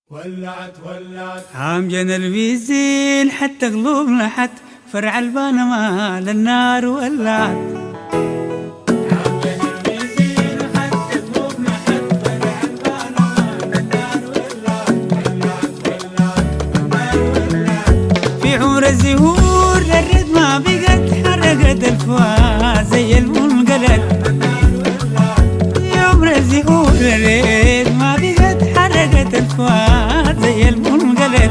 ولعت عام جنى البيزين حتى قلوبنا حت فرع البانة ما للنار ولعت. عام جنى البيزين حتى قلوبنا حت فرع البانة ما للنار ولعت. في عمر الزهور الرد ما بقت حرقت الفؤاد زي المنقلب. في عمر الزهور الرد ما بقت حرقت الفؤاد زي المنقلب.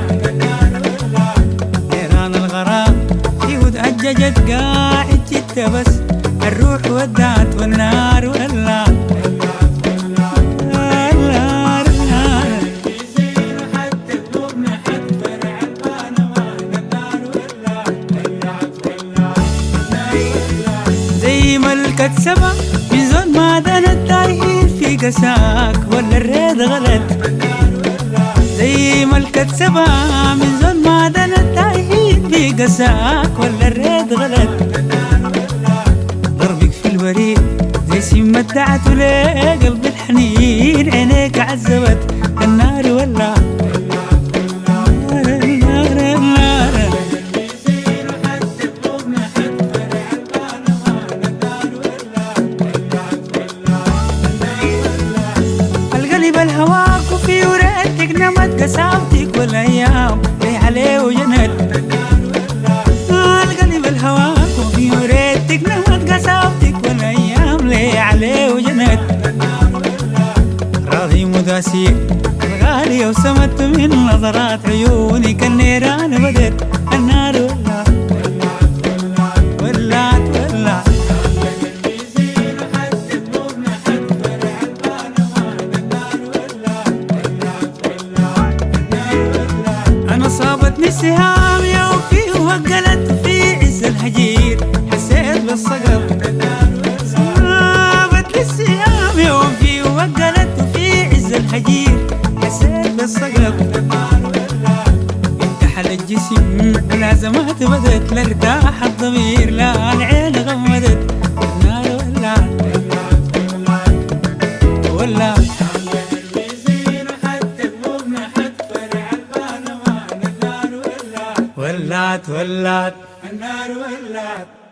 نيران الغرام يهود أججت قاعد جت بس الروح ودعت والنار ولعت. زي ملكة سبا من زون ما دنت تايهين في قساك ولا الريد غلط. زي ملكة سبا من زون ما دنت تايهين في قساك ولا الريد غلط. ضربك في الوريد زي سيم مدعت وليه قلب الحنين عينيك عذبت النار ولعت. القلب الهواك وفي وريتك نمت قساوتك والايام لي عليه وجنت. القلب الهواك وفي وريتك نمت قساوتك والايام لي عليه وجنت. راضي مداسيك الغالية وسمت من نظرات عيونك النيران بدت النار ولعت. أنا صابتني السهام يوم فيه وقلت في عز الهجير حسيت بالصقر. صابتني السهام يوم فيه وقلت في عز الهجير حسيت بالصقر. انتحل الجسم والعزمات بدت لا ارتاح الضمير لا العين غمدت النار ولعت. ولعت النار ولعت.